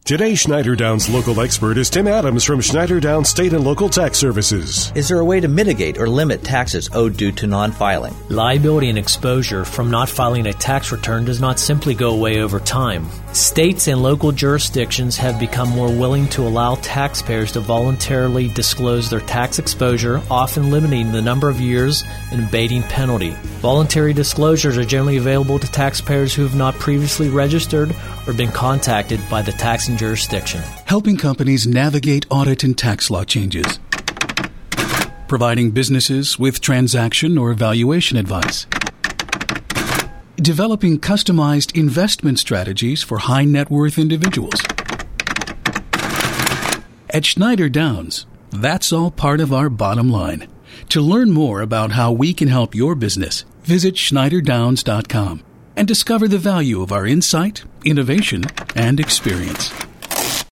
Today's Schneider Downs local expert is Tim Adams from Schneider Downs State and Local Tax Services. Is there a way to mitigate or limit taxes owed due to non-filing? Liability and exposure from not filing a tax return does not simply go away over time. States and local jurisdictions have become more willing to allow taxpayers to voluntarily disclose their tax exposure, often limiting the number of years and abating penalty. Voluntary disclosures are generally available to taxpayers who have not previously registered or been contacted by the taxing jurisdiction. Helping companies navigate audit and tax law changes. Providing businesses with transaction or valuation advice. Developing customized investment strategies for high net worth individuals. At Schneider Downs, that's all part of our bottom line. To learn more about how we can help your business, visit schneiderdowns.com and discover the value of our insight, innovation, and experience.